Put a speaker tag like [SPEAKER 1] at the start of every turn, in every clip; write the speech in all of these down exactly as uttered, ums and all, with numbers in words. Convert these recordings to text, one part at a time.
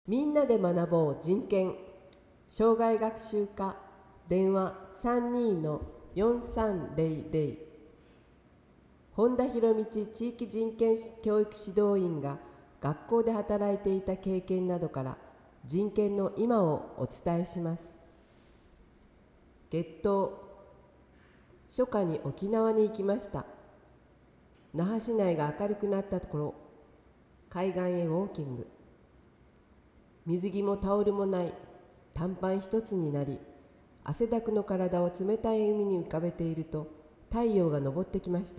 [SPEAKER 1] みんなで学ぼう人権障害学習課電話 さんにーのよんさんぜろぜろ 本田博道地域人権教育指導員が学校で働いていた経験などから人権の今をお伝えします。月頭、初夏に沖縄に行きました。那覇市内が明るくなったところ、海岸へウォーキング。水着もタオルもない短パン一つになり、汗だくの体を冷たい海に浮かべていると太陽が昇ってきました。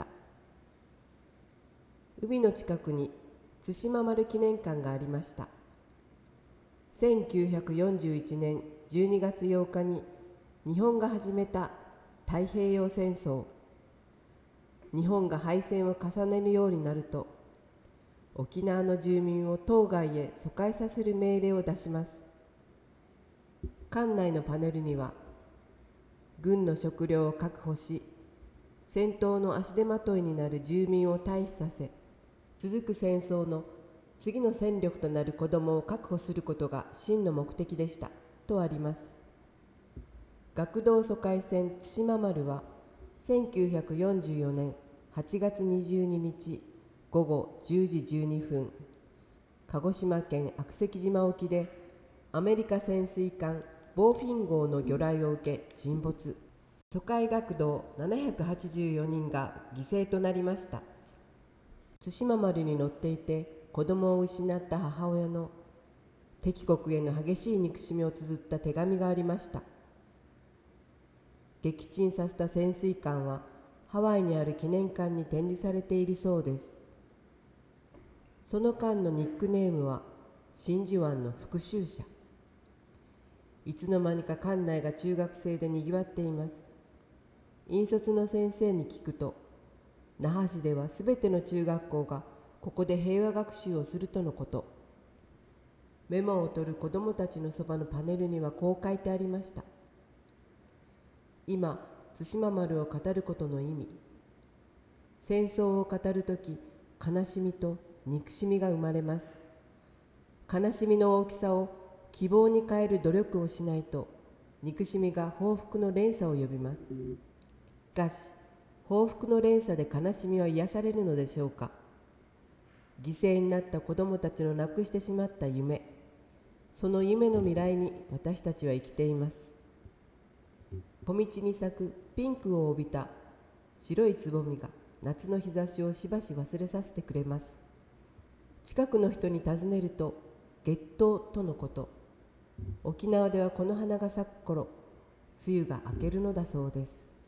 [SPEAKER 1] 海の近くに対馬丸記念館がありました。せんきゅうひゃくよんじゅういちねんじゅうにがつようかに日本が始めた太平洋戦争。日本が敗戦を重ねるようになると、沖縄の住民を島外へ疎開させる命令を出します。館内のパネルには、軍の食料を確保し、戦闘の足手まといになる住民を退避させ、続く戦争の次の戦力となる子どもを確保することが真の目的でしたとあります。学童疎開船対馬丸はせんきゅうひゃくよんじゅうよねんはちがつにじゅうににちごごじゅうじじゅうにふん、鹿児島県悪石島沖でアメリカ潜水艦ボーフィン号の魚雷を受け沈没。疎開学童ななひゃくはちじゅうよにんが犠牲となりました。対馬丸に乗っていて子供を失った母親の敵国への激しい憎しみを綴った手紙がありました。撃沈させた潜水艦はハワイにある記念館に展示されているそうです。その艦のニックネームは真珠湾の復讐者。いつの間にか館内が中学生でにぎわっています。引率の先生に聞くと、那覇市ではすべての中学校がここで平和学習をするとのこと。メモを取る子どもたちのそばのパネルにはこう書いてありました。今、対馬丸を語ることの意味。戦争を語るとき、悲しみと憎しみが生まれます。悲しみの大きさを希望に変える努力をしないと、憎しみが報復の連鎖を呼びます。しかし、報復の連鎖で悲しみは癒されるのでしょうか。犠牲になった子どもたちのなくしてしまった夢、その夢の未来に私たちは生きています。小道に咲くピンクを帯びた白いつぼみが夏の日差しをしばし忘れさせてくれます。近くの人に尋ねると、月頭とのこと。沖縄ではこの花が咲く頃、梅雨が明けるのだそうです。